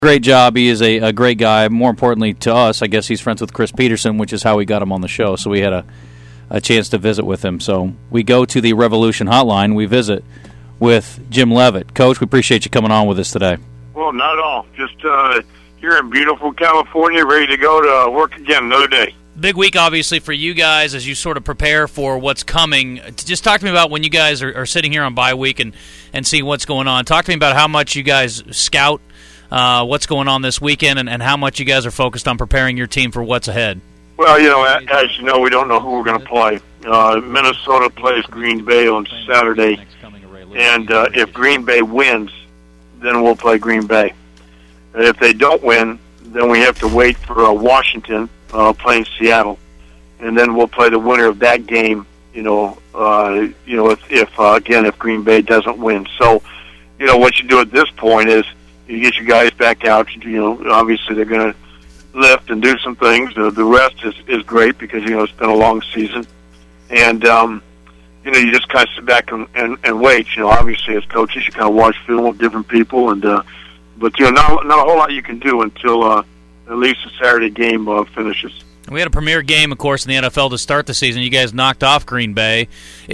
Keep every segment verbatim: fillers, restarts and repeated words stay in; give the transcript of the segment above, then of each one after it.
Great job. He is a, a great guy. More importantly to us, I guess he's friends with Chris Peterson, which is how we got him on the show. So we had a, a chance to visit with him. So we go to the Revolution Hotline. We visit with Jim Leavitt. Coach, we appreciate you coming on with us today. Well, not at all. Just uh, here in beautiful California, ready to go to work again another day. Big week, obviously, for you guys as you sort of prepare for what's coming. Just talk to me about when you guys are, are sitting here on bye week and, and seeing what's going on. Talk to me about how much you guys scout uh, what's going on this weekend and, and how much you guys are focused on preparing your team for what's ahead. Well, you know, as you know, we don't know who we're going to play. Uh, Minnesota plays Green Bay on Saturday, and uh, if Green Bay wins, then we'll play Green Bay. If they don't win, then we have to wait for uh, Washington uh, playing Seattle, and then we'll play the winner of that game. You know, uh, you know, if, if uh, again if Green Bay doesn't win, so you know what you do at this point is you get your guys back out. You know, obviously they're going to lift and do some things. Uh, the rest is is great because you know it's been a long season, and um, you know you just kind of sit back and, and, and wait. You know, obviously as coaches you kind of watch film with different people, and uh, but you know not not a whole lot you can do until. Uh, At least the Saturday game uh, finishes. We had a premier game, of course, in the N F L to start the season. You guys knocked off Green Bay.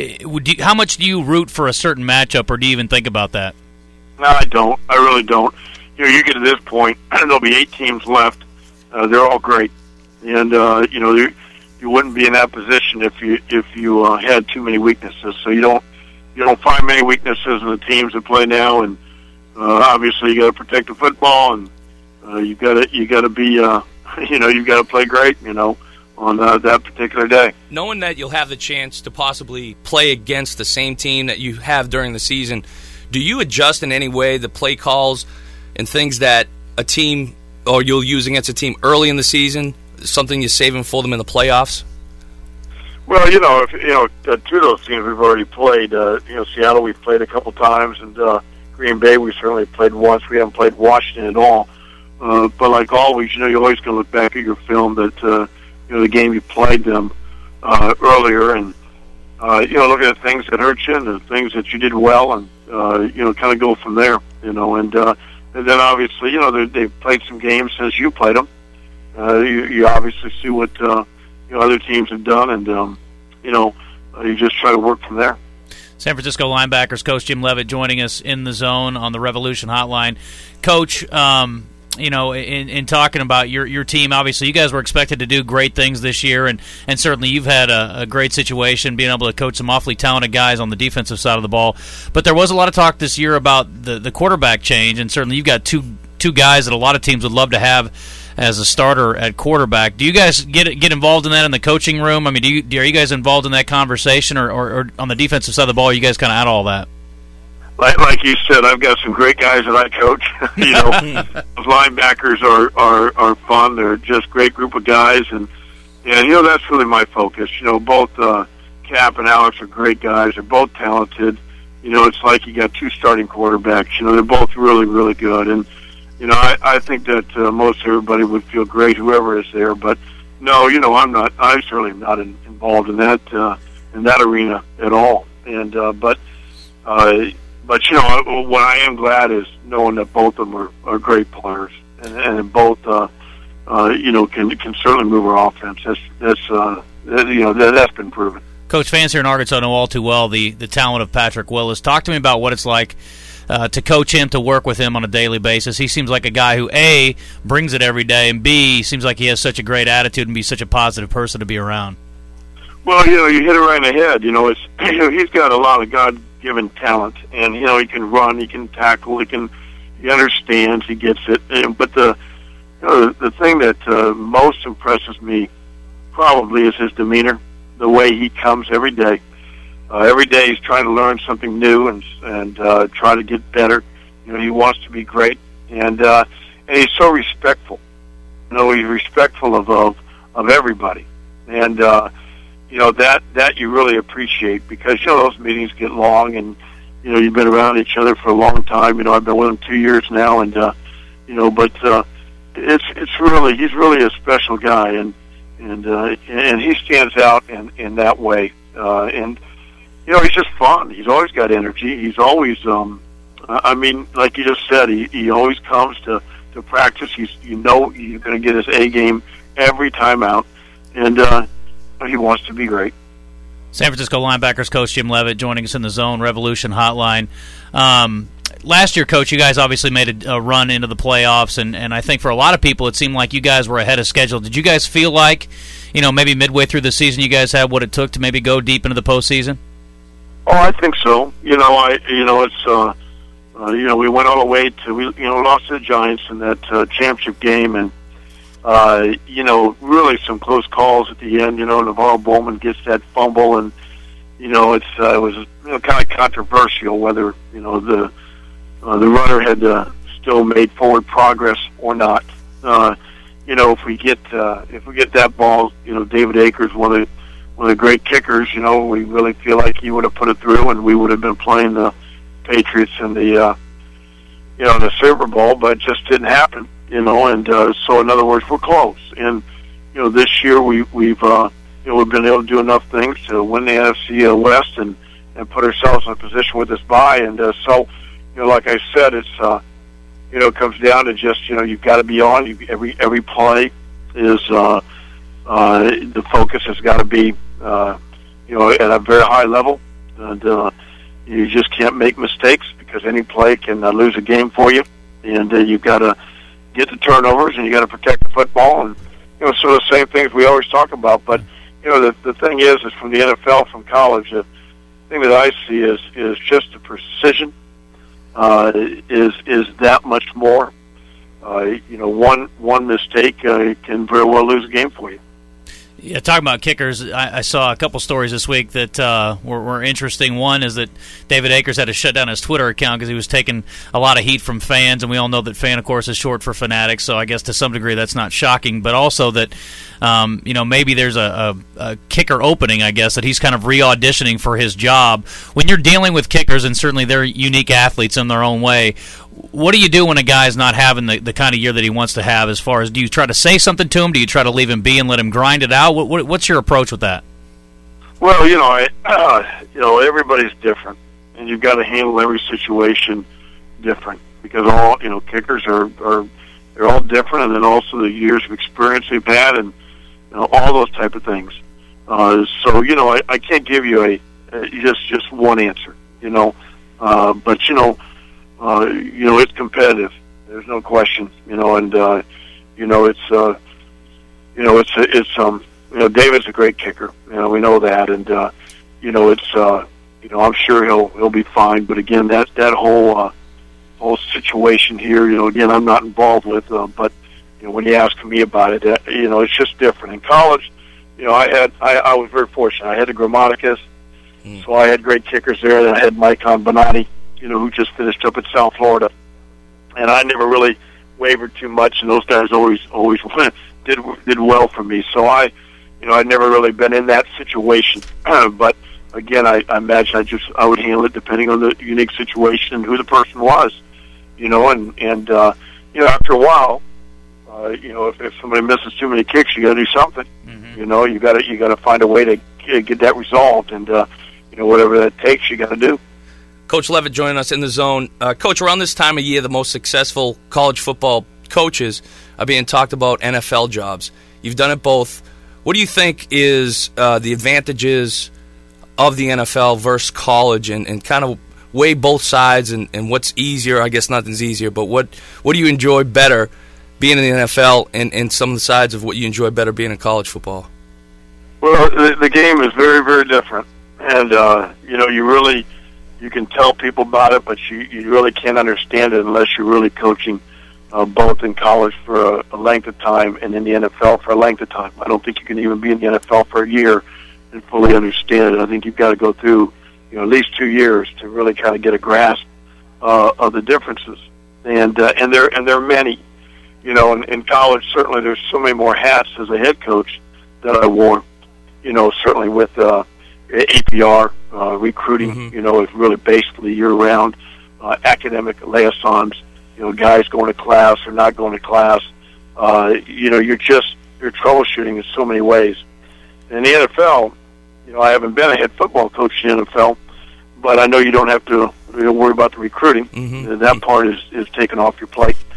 How much do you root for a certain matchup, or do you even think about that? No, I don't. I really don't. You know, you get to this point, there'll be eight teams left. Uh, they're all great, and uh, you know you, you wouldn't be in that position if you if you uh, had too many weaknesses. So you don't you don't find many weaknesses in the teams that play now, and uh, obviously you got to protect the football and. Uh, you got to you got to be uh, you know you got to play great you know on uh, that particular day. Knowing that you'll have the chance to possibly play against the same team that you have during the season, do you adjust in any way the play calls and things that a team or you'll use against a team early in the season? Something you're saving for them in the playoffs? Well, you know, if you know uh, two of those teams we've already played. Uh, you know, Seattle we've played a couple times, and uh, Green Bay we certainly played once. We haven't played Washington at all. Uh, but like always, you know, you're always going to look back at your film that, uh, you know, the game you played them uh, earlier and, uh, you know, look at the things that hurt you and the things that you did well and, uh, you know, kind of go from there, you know. And, uh, and then obviously, you know, they've played some games since you played them. Uh, you, you obviously see what, uh, you know, other teams have done and, um, you know, uh, you just try to work from there. San Francisco Linebackers coach Jim Leavitt joining us in the zone on the Revolution Hotline. Coach, um, you know, in, in talking about your your team, obviously you guys were expected to do great things this year, and, and certainly you've had a, a great situation being able to coach some awfully talented guys on the defensive side of the ball. But there was a lot of talk this year about the, the quarterback change, and certainly you've got two two guys that a lot of teams would love to have as a starter at quarterback. Do you guys get get involved in that in the coaching room? I mean, do you, are you guys involved in that conversation, or, or, or on the defensive side of the ball, are you guys kind of at all that? Like, like you said, I've got some great guys that I coach. you know, those linebackers are, are, are fun. They're just a great group of guys, and and you know that's really my focus. You know, both uh, Cap and Alex are great guys. They're both talented. You know, it's like you got two starting quarterbacks. You know, they're both really, really good, and you know, I, I think that uh, most everybody would feel great, whoever is there. But no, you know, I'm not. I'm certainly not in, involved in that uh, in that arena at all. And uh, but. Uh, But, you know, what I am glad is knowing that both of them are, are great players and, and both, uh, uh, you know, can can certainly move our offense. That's, that's uh, that, you know, that, that's been proven. Coach, fans here in Arkansas know all too well the, the talent of Patrick Willis. Talk to me about what it's like uh, to coach him, to work with him on a daily basis. He seems like a guy who, A, brings it every day, and B, seems like he has such a great attitude and be such a positive person to be around. Well, you know, you hit it right in the head. You know, it's you know, he's got a lot of God given talent, and you know he can run, he can tackle, he can, he understands, he gets it. And, but the, you know, the the thing that uh, most impresses me probably is his demeanor, the way he comes every day. Uh, every day he's trying to learn something new and and uh, try to get better. You know, he wants to be great, and uh, and he's so respectful. You know, he's respectful of of, of everybody, and. Uh, You know, that, that you really appreciate because, you know, those meetings get long and, you know, you've been around each other for a long time. You know, I've been with him two years now and, uh, you know, but, uh, it's, it's really, he's really a special guy and, and, uh, and he stands out in, in that way. Uh, and, you know, he's just fun. He's always got energy. He's always, um, I mean, like you just said, he, he always comes to, to practice. He's, you know, you're going to get his A game every time out, and uh, he wants to be great. San Francisco linebackers coach Jim Leavitt joining us in the Zone Revolution Hotline. Um, last year, Coach, you guys obviously made a, a run into the playoffs, and, and I think for a lot of people it seemed like you guys were ahead of schedule. Did you guys feel like, you know, maybe midway through the season you guys had what it took to maybe go deep into the postseason? Oh, I think so. You know, I you know it's uh, uh, you know we went all the way to we you know lost to the Giants in that uh, championship game, and uh, you know really some close calls at the end. You know, Navarro Bowman gets that fumble, and you know it's uh, it was you know kind of controversial whether you know the uh, the runner had uh, still made forward progress or not. Uh, you know, if we get uh, if we get that ball, you know, David Akers, one of the one of the great kickers, you know, we really feel like he would have put it through, and we would have been playing the Patriots in the, uh, you know, the Super Bowl, but it just didn't happen, you know, and uh, so in other words, we're close. And, you know, this year we, we've, uh, you know, we've been able to do enough things to win the N F C West and, and put ourselves in a position with this bye. And uh, so, you know, like I said, it's, uh, you know, it comes down to just, you know, you've got to be on. You, every every play is, uh, uh, the focus has got to be, Uh, you know, at a very high level, and uh, you just can't make mistakes because any play can uh, lose a game for you, and uh, you've got to get the turnovers and you got to protect the football, and you know, sort of the same things we always talk about. But you know, the the thing is, is from the N F L, from college, the thing that I see is is just the precision uh, is is that much more. Uh, you know, one one mistake uh, can very well lose a game for you. Yeah, talking about kickers, I, I saw a couple stories this week that uh, were, were interesting. One is that David Akers had to shut down his Twitter account because he was taking a lot of heat from fans, and we all know that fan, of course, is short for fanatics, so I guess to some degree that's not shocking. But also that, um, you know, maybe there's a, a, a kicker opening, I guess, that he's kind of re-auditioning for his job. When you're dealing with kickers, and certainly they're unique athletes in their own way, what do you do when a guy's not having the, the kind of year that he wants to have? As far as, do you try to say something to him? Do you try to leave him be and let him grind it out? What, what, what's your approach with that? Well, you know, I, uh, you know, everybody's different, and you've got to handle every situation different because all you know, kickers are, are they're all different, and then also the years of experience they've had, and you know, all those type of things. Uh, so you know, I, I can't give you a, a just just one answer, you know, uh, but you know. Uh, you know, it's competitive. There's no question. You know, and uh, you know, it's uh, you know, it's it's um, you know, David's a great kicker. You know, we know that, and uh, you know, it's uh, you know, I'm sure he'll he'll be fine. But again, that that whole uh, whole situation here, you know, again, I'm not involved with. Uh, but you know, when you ask me about it, uh, you know, it's just different. In college, you know, I had I, I was very fortunate. I had the Grammaticus, mm. so I had great kickers there. Then I had Mike Bonatti, you know, who just finished up at South Florida. And I never really wavered too much, and those guys always always did did well for me. So I, you know, I'd never really been in that situation. But again, I, I imagine I just I would handle it depending on the unique situation and who the person was, you know. And and uh, you know, after a while, uh, you know, if, if somebody misses too many kicks, you got to do something. Mm-hmm. You know, you got to you got to find a way to get that resolved, and uh, you know, whatever that takes, you got to do. Coach Leavitt joining us in the Zone. Uh, Coach, around this time of year, the most successful college football coaches are being talked about N F L jobs. You've done it both. What do you think is uh, the advantages of the N F L versus college, and, and kind of weigh both sides, and, and what's easier? I guess nothing's easier, but what, what do you enjoy better being in the N F L, and, and some of the sides of what you enjoy better being in college football? Well, the, the game is very, very different. And, uh, you know, you really... You can tell people about it, but you, you really can't understand it unless you're really coaching uh, both in college for a, a length of time and in the N F L for a length of time. I don't think you can even be in the N F L for a year and fully understand it. I think you've got to go through, you know, at least two years to really kind of get a grasp uh, of the differences. And uh, and there and there are many, you know. In, in college, certainly there's so many more hats as a head coach that I wore. You know, certainly with uh, A P R. Uh, recruiting, mm-hmm. you know, is really basically year-round. Uh, academic liaisons, you know, guys going to class or not going to class. Uh, you know, you're just, you're troubleshooting in so many ways. In the N F L, you know, I haven't been a head football coach in the N F L, but I know you don't have to you know, worry about the recruiting. Mm-hmm. That part is, is taken off your plate.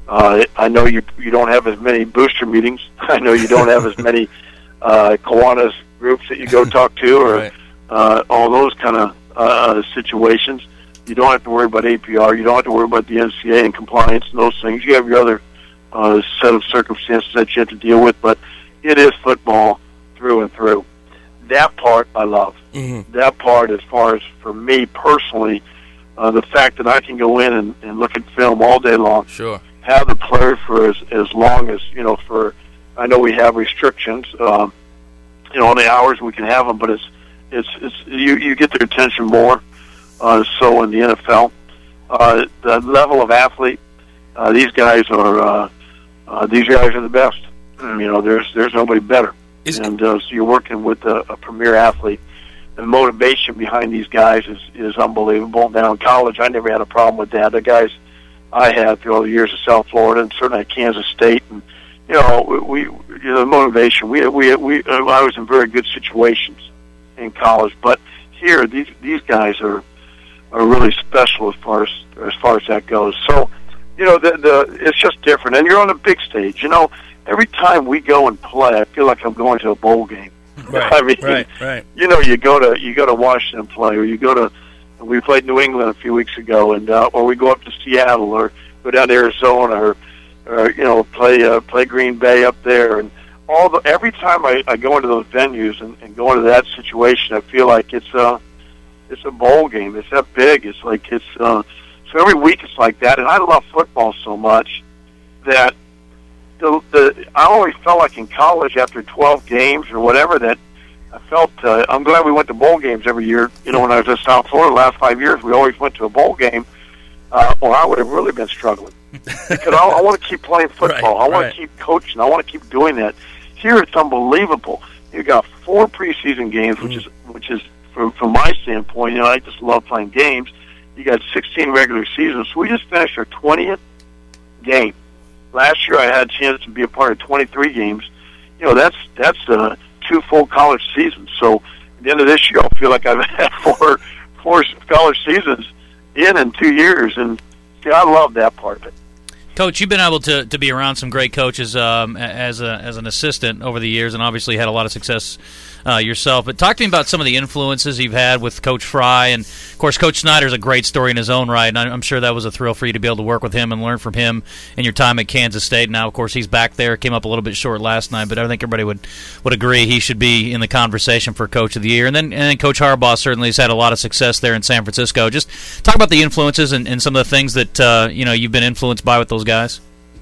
Uh, I know you you don't have as many booster meetings. I know you don't have as many uh, Kiwanis groups that you go talk to, or Right. uh, all those kind of uh, situations. You don't have to worry about A P R. You don't have to worry about the N C A A and compliance and those things. You have your other uh, set of circumstances that you have to deal with, but it is football through and through. That part I love. Mm-hmm. That part, as far as for me personally, uh, the fact that I can go in and, and look at film all day long, Sure. have the player for as, as long as, you know, for, I know we have restrictions, um, you know, on the hours we can have them, but it's, it's, it's you, you get their attention more, uh, so in the N F L. Uh, the level of athlete, uh, these guys are, uh, uh, these guys are the best. You know, there's, there's nobody better. Is- and uh, so you're working with a, a premier athlete. The motivation behind these guys is, is unbelievable. Now in college, I never had a problem with that. The guys I had through all the years of South Florida and certainly at Kansas State, and you know, we, you know, the motivation. We, we, we. Uh, I was in very good situations in college, but here, these these guys are are really special as far as as far as that goes. So, you know, the the it's just different, and you're on a big stage. You know, every time we go and play, I feel like I'm going to a bowl game. Right, I mean, right, right. You know, you go to you go to Washington play, or you go to. We played New England a few weeks ago, and uh, or we go up to Seattle, or go down to Arizona, or, or you know, play uh, play Green Bay up there, and all the every time I, I go into those venues and, and go into that situation, I feel like it's a it's a bowl game. It's that big. It's like it's uh, so every week it's like that, and I love football so much that. The, the I always felt like in college after twelve games or whatever that I felt uh, I'm glad we went to bowl games every year. You know, when I was in South Florida the last five years, we always went to a bowl game, uh, or I would have really been struggling because I, I want to keep playing football. Right, I want right. to keep coaching. I want to keep doing that. Here it's unbelievable. You got four preseason games, which Mm-hmm. is which is from, from my standpoint. You know, I just love playing games. You got sixteen regular seasons. So we just finished our twentieth game. Last year I had a chance to be a part of twenty-three games. You know, that's that's uh, two full college seasons. So at the end of this year, I'll feel like I've had four four college seasons in in two years. And see, I love that part of it. Coach, you've been able to, to be around some great coaches um, as a, as an assistant over the years, and obviously had a lot of success uh, yourself. But talk to me about some of the influences you've had with Coach Fry, and of course, Coach Snyder's a great story in his own right, and I'm sure that was a thrill for you to be able to work with him and learn from him in your time at Kansas State. Now, of course, he's back there. Came up a little bit short last night, but I think everybody would, would agree he should be in the conversation for Coach of the Year. And then, and then Coach Harbaugh certainly has had a lot of success there in San Francisco. Just talk about the influences and, and some of the things that uh, you know you've been influenced by with those guys.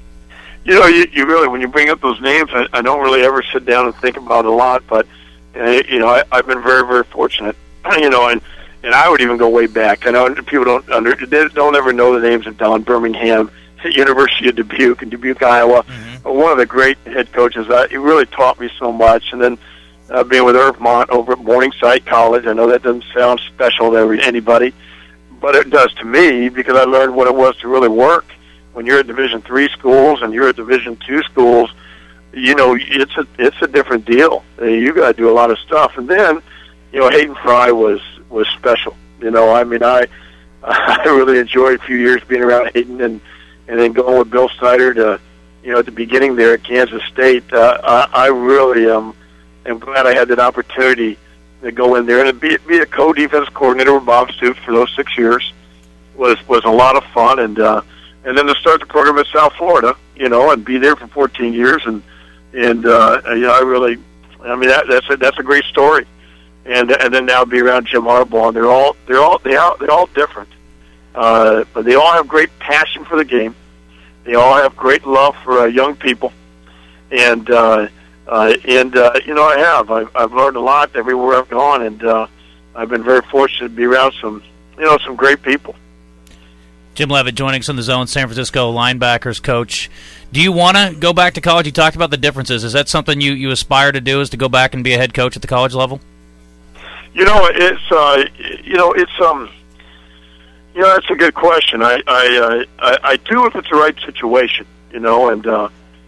You know, you, you really, when you bring up those names, I, I don't really ever sit down and think about it a lot, but, uh, you know, I, I've been very, very fortunate, you know, and, and I would even go way back. I know people don't under, they don't ever know the names of Don Birmingham, University of Dubuque, and Dubuque, Iowa. Mm-hmm. One of the great head coaches. Uh, he really taught me so much. And then uh, being with Irv Mont over at Morningside College, I know that doesn't sound special to every, anybody, but it does to me because I learned what it was to really work. When you're at Division three schools and you're at Division two schools, you know, it's a it's a different deal. Uh, you got to do a lot of stuff. And then, you know, Hayden Fry was was special. You know, I mean, I I really enjoyed a few years being around Hayden, and and then going with Bill Snyder to, you know, at the beginning there at Kansas State. Uh, I, I really um, am glad I had that opportunity to go in there and be be a co-defense coordinator with Bob Stoops for those six years. Was was a lot of fun, and. Uh, And then to start the program at South Florida, you know, and be there for fourteen years, and and uh, you know, I really, I mean, that, that's a, that's a great story, and and then now be around Jim Harbaugh, and they're all they're all they are they're all different, uh, but they all have great passion for the game, they all have great love for uh, young people, and uh, uh, and uh, you know, I have I've, I've learned a lot everywhere I've gone, and uh, I've been very fortunate to be around some you know some great people. Jim Leavitt joining us in the Zone, San Francisco linebackers coach. Do you want to go back to college? You talked about the differences. Is that something you, you aspire to do, is to go back and be a head coach at the college level? You know, it's uh, you know, it's um, you know, that's a good question. I I, uh, I I do if it's the right situation, you know, and uh,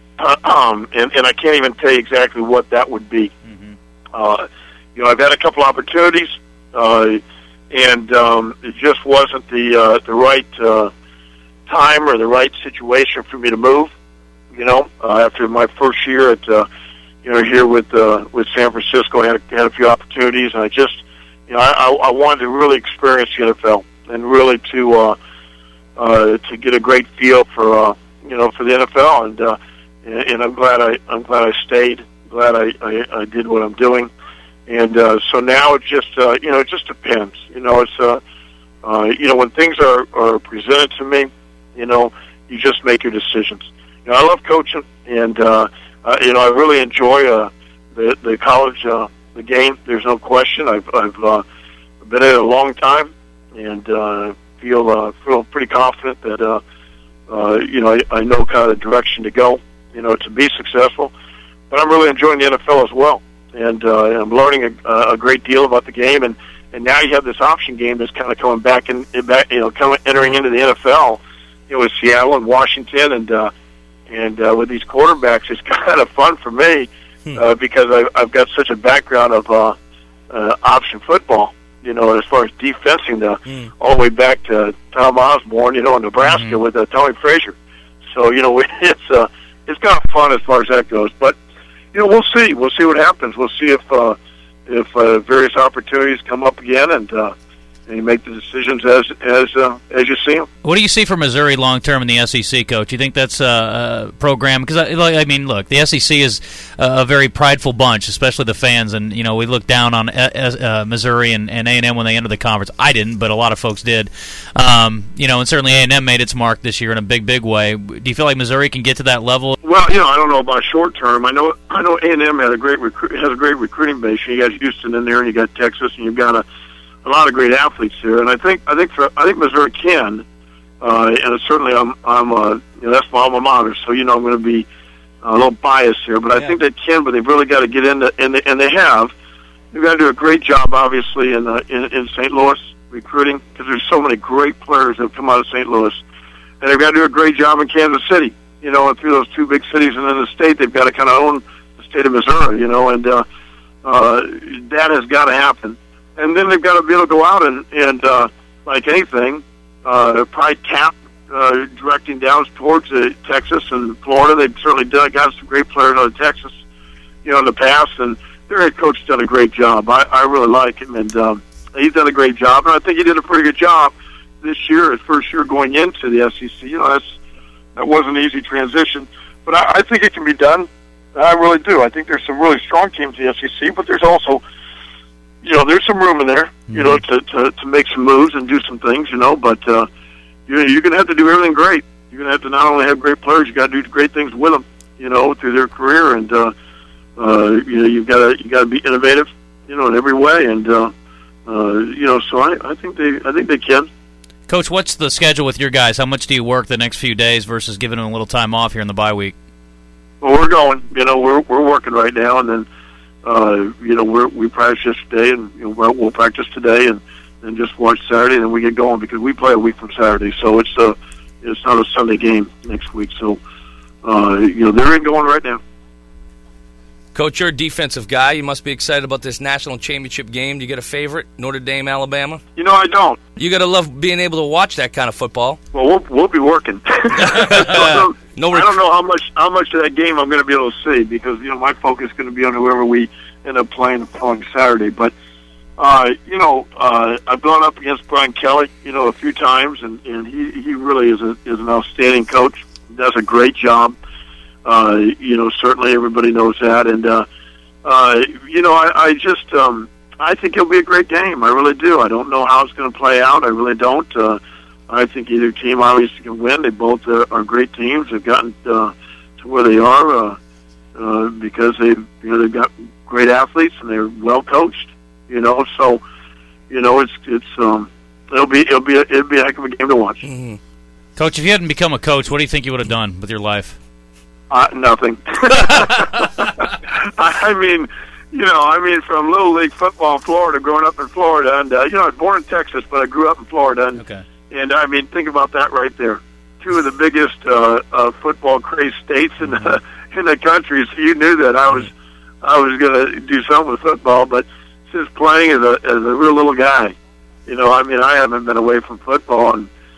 um, and and I can't even tell you exactly what that would be. Mm-hmm. Uh, you know, I've had a couple opportunities. Uh, And um, it just wasn't the uh, the right uh, time or the right situation for me to move. You know, uh, after my first year at uh, you know here with uh, with San Francisco, I had a, had a few opportunities, and I just you know I, I wanted to really experience the N F L and really to uh, uh, to get a great feel for uh, you know for the N F L, and uh, and I'm glad I I'm glad I stayed. Glad I, I, I did what I'm doing, and uh, so now it just uh, you know it just depends. You know, it's uh, uh, you know when things are, are presented to me, you know, you just make your decisions. You know, I love coaching, and uh, uh, you know I really enjoy uh, the the college uh, the game. There's no question. I've I've uh, been in it a long time, and uh, feel uh, feel pretty confident that uh, uh, you know I, I know kind of the direction to go. You know, to be successful. But I'm really enjoying the N F L as well, and uh, I'm learning a, a great deal about the game. And, and now you have this option game that's kind of coming back and back, you know, coming entering into the N F L. You know, with Seattle and Washington, and uh, and uh, with these quarterbacks, it's kind of fun for me uh, because I, I've got such a background of uh, uh, option football. You know, as far as defensing the mm. all the way back to Tom Osborne, you know, in Nebraska mm-hmm. with uh, Tony Frazier. So you know, it's uh, it's kind of fun as far as that goes, but. You know, we'll see. We'll see what happens. We'll see if uh, if uh, various opportunities come up again, and uh, and you make the decisions as as uh, as you see them. What do you see for Missouri long term in the S E C, Coach? You think that's a, a program? Because I, I mean, look, the S E C is a very prideful bunch, especially the fans, and you know we look down on uh, Missouri and, and A and M when they entered the conference. I didn't, but a lot of folks did. Um, you know, and certainly A and M made its mark this year in a big, big way. Do you feel like Missouri can get to that level? Well, you know, I don't know about short term. I know, I know, A and M had a great recru- has a great recruiting base. You got Houston in there, and you got Texas, and you've got a, a lot of great athletes there. And I think, I think, for, I think Missouri can, uh, and certainly, I'm, I'm, uh, you know, that's my alma mater. So you know, I'm going to be a little biased here, but I yeah. think they can. But they've really got to get into, and they, and they have. They've got to do a great job, obviously, in uh, in, in Saint Louis recruiting, because there's so many great players that have come out of Saint Louis, and they've got to do a great job in Kansas City. You know, and through those two big cities and then the state, they've got to kind of own the state of Missouri, you know, and uh, uh, that has got to happen. And then they've got to be able to go out and, and uh, like anything, uh, probably tap uh, directing down towards uh, Texas and Florida. They've certainly done, got some great players out of Texas, you know, in the past, and their head coach has done a great job. I, I really like him, and um, he's done a great job, and I think he did a pretty good job this year, his first year going into the S E C. You know, that's That wasn't an easy transition, but I, I think it can be done. I really do. I think there's some really strong teams in the S E C, but there's also, you know, there's some room in there, you mm-hmm. know, to, to to make some moves and do some things, you know. But uh, you you're gonna have to do everything great. You're gonna have to not only have great players, you got to do great things with them, you know, through their career, and uh, uh, you know, you've got to you got to be innovative, you know, in every way, and uh, uh, you know, so I, I think they I think they can. Coach, what's the schedule with your guys? How much do you work the next few days versus giving them a little time off here in the bye week? Well, we're going. You know, we're we're working right now, and then uh, you know we're we practice today, and you know, we'll, we'll practice today, and then just watch Saturday, and then we get going because we play a week from Saturday, so it's a it's not a Sunday game next week. So uh, you know they're in going right now. Coach, you're a defensive guy. You must be excited about this national championship game. Do you get a favorite, Notre Dame, Alabama? You know, I don't. You got to love being able to watch that kind of football. Well, we'll, we'll be working. so, no rec- I don't know how much how much of that game I'm going to be able to see because, you know, my focus is going to be on whoever we end up playing the following Saturday. But, uh, you know, uh, I've gone up against Brian Kelly, you know, a few times, and, and he, he really is, a, is an outstanding coach. He does a great job. Uh, you know, certainly everybody knows that. And, uh, uh, you know, I, I just, um, I think it'll be a great game. I really do. I don't know how it's going to play out. I really don't. Uh, I think either team obviously can win. They both uh, are great teams. They've gotten uh, to where they are uh, uh, because they've, you know, they've got great athletes and they're well coached, you know, so, you know, it's, it's, um, it'll be, it'll be, a, it'll be a heck of a game to watch. Mm-hmm. Coach, if you hadn't become a coach, what do you think you would have done with your life? Uh, nothing. I mean, you know, I mean, from Little League football in Florida, growing up in Florida, and, uh, you know, I was born in Texas, but I grew up in Florida. And, okay. And, I mean, think about that right there. Two of the biggest uh, uh, football-crazed states in the, in the country, so you knew that I was I was going to do something with football, but since playing as a, as a real little guy, you know, I mean, I haven't been away from football in,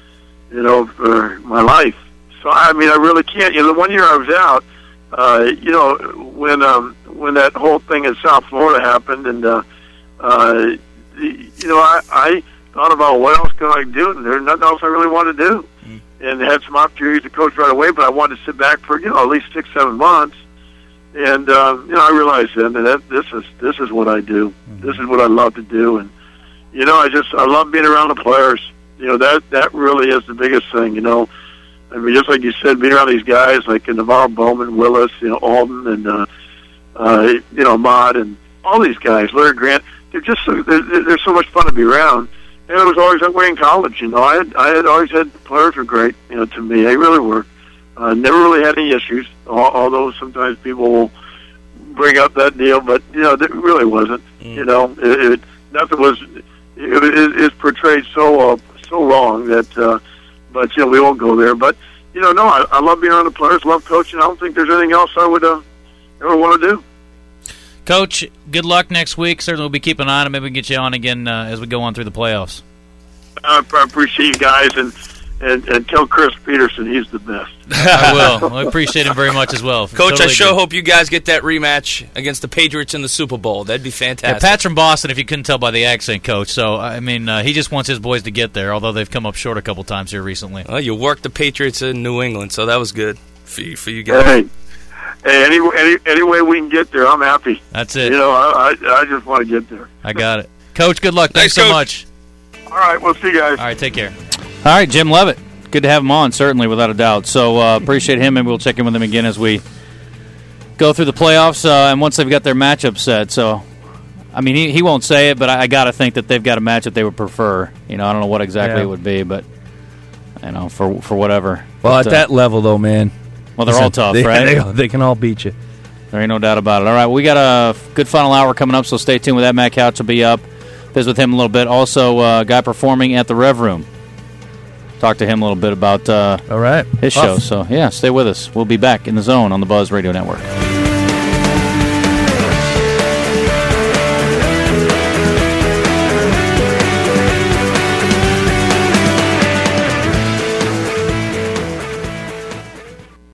you know, for my life. So I mean, I really can't. You know, the one year I was out, uh, you know, when um, when that whole thing in South Florida happened, and uh, uh, you know, I, I thought about what else could I do, and there's nothing else I really wanted to do, mm. and had some opportunities to coach right away, but I wanted to sit back for you know at least six, seven months, and uh, you know, I realized then that this is this is what I do, mm. this is what I love to do, and you know, I just I love being around the players. You know, that that really is the biggest thing. You know. I mean, just like you said, being around these guys like Navarro Bowman, Willis, you know, Alden, and uh, uh, you know, Ahmad, and all these guys, Larry Grant. They're just so, they're, they're so much fun to be around. And it was always that way in college. You know, I had I had always had players were great. You know, to me, they really were. Uh, never really had any issues. Although sometimes people will bring up that deal, but you know, it really wasn't. Mm. You know, it, it nothing was. It, it, it's portrayed so uh, so wrong that. Uh, But, you know, we won't go there. But, you know, no, I, I love being around the players, love coaching. I don't think there's anything else I would uh, ever want to do. Coach, good luck next week. Certainly we'll be keeping an eye on it. Maybe we can get you on again uh, as we go on through the playoffs. I, I appreciate you guys, and, and, and tell Chris Peterson he's the best. I will. I appreciate him very much as well. Coach, totally I sure good. hope you guys get that rematch against the Patriots in the Super Bowl. That'd be fantastic. Yeah, Pat's from Boston, if you couldn't tell by the accent, Coach. So, I mean, uh, he just wants his boys to get there, although they've come up short a couple times here recently. Well, you worked the Patriots in New England, so that was good for you, for you guys. Hey, hey any, any, any way we can get there, I'm happy. That's it. You know, I, I, I just want to get there. I got it. Coach, good luck. Thanks, Thanks so Coach. much. All right, we'll see you guys. All right, take care. All right, Jim Levitt. Good to have him on, certainly, without a doubt. So uh, appreciate him, and we'll check in with him again as we go through the playoffs uh, and once they've got their matchup set. So, I mean, he, he won't say it, but I, I got to think that they've got a matchup they would prefer. You know, I don't know what exactly yeah. it would be, but, you know, for for whatever. Well, but, at that uh, level, though, man. Well, they're listen, all tough, they, right? They, they can all beat you. There ain't no doubt about it. All right, well, we got a good final hour coming up, so stay tuned with that. Matt Couch will be up. Visit with him a little bit. Also, a uh, guy performing at the Rev Room. Talk to him a little bit about uh, all right. his show. So, yeah, stay with us. We'll be back in the zone on the Buzz Radio Network.